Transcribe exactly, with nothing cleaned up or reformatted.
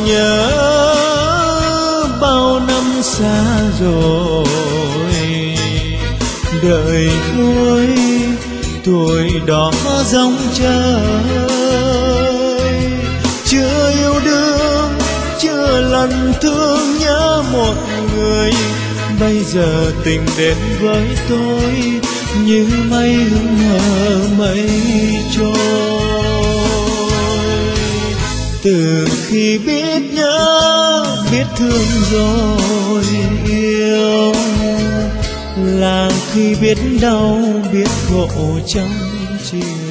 nhớ bao năm xa rồi, đợi cuối tuổi đó dòng trời. Chưa yêu đương, chưa lần thương nhớ một người, bây giờ tình đến với tôi như mây hững hờ mây trôi. Từ khi biết nhớ, biết thương rồi yêu, là khi biết đau, biết khổ trong chiều.